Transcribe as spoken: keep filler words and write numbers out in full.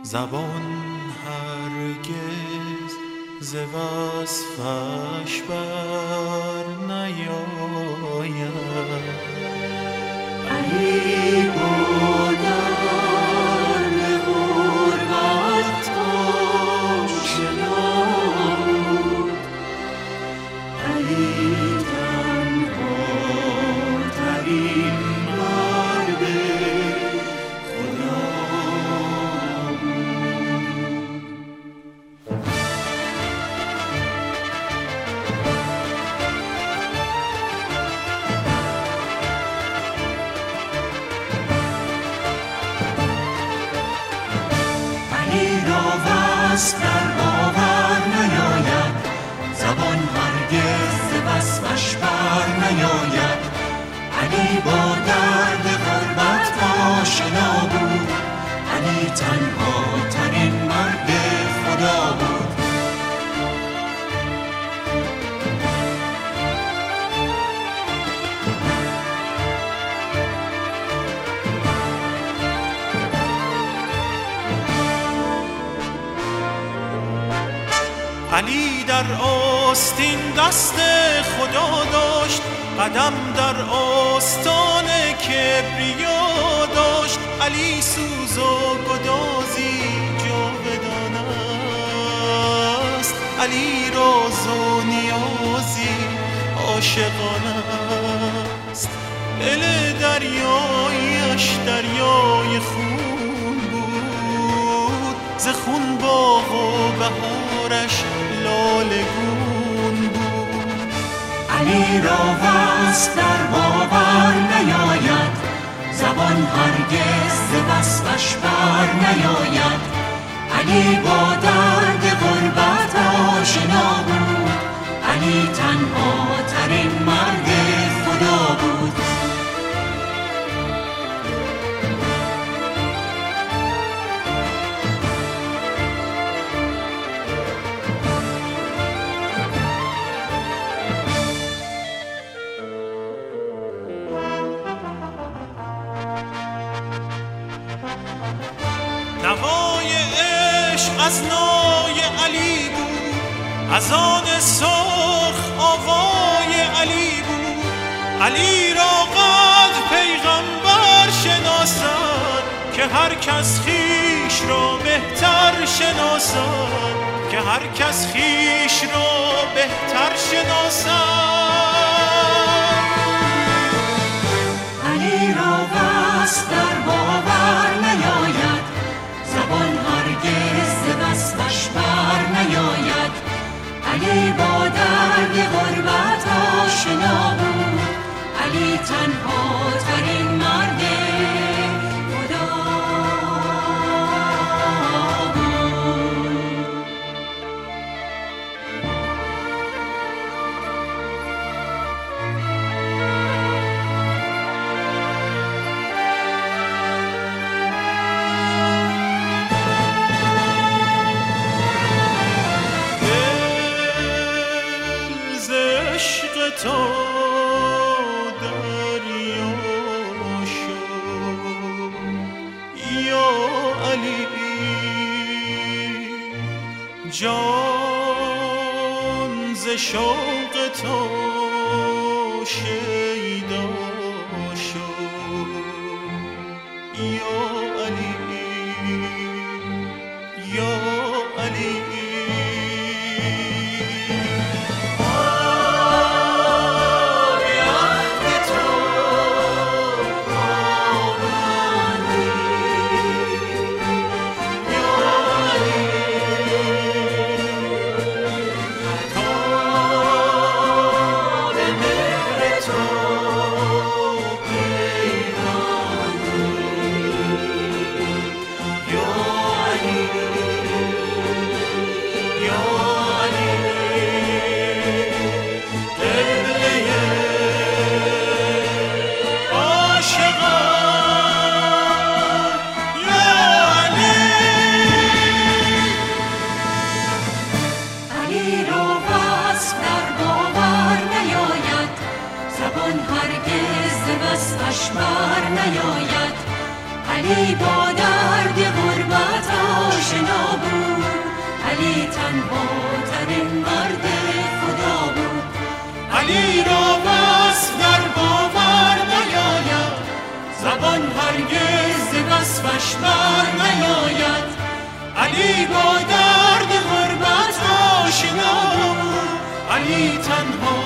زبان هرگز ز وصفش بر نیاید. علی بودن به غربت آشنا بود، علی تنها ترین مرد خدا در باور نیاید، زبان هرگز ز وصفش بر نیاید. علی با درد غربت آشنا بود، علی تنها ترین مرد خدا بود. علی در آستین دست خدا داشت، قدم در آستان کبریا داشت. علی سوز و گدازی جاودان است، علی راز و نیازی عاشقانه است. دل دریایش دریای خون بود، ز خون باغ و بهارش لالگون بود. علی را وصف در باور نیاید، زبان هرگز ز وصفش بر نیاید. علی با درد غربت آشنا بود، علی تنها ترین مرد خدا بود. نوای عشق از نای علی بود، از آن سرخ آوای علی بود. علی را قد پیغمبر شناسد، که هر کس خیش را بهتر شناسد، که هر کس خیش را بهتر شناسد. علی را بس در باور نیاید، زبان هرگز ز وصفش بر نیاید. علی با درد غربت آشنا بود، علی تنها ترین مرد خدا بود. تو دریا شد یا علی، جان ز شوق تو شیدا شد یا علی، یا علی. بر نیاید، علی با درد غربت علی تنها ترین مرد خدا بود. علی را وصف در باور نیاید، زبان هرگز ز وصفش بر نیاید. علی با درد غربت آشنا بود، علی تنها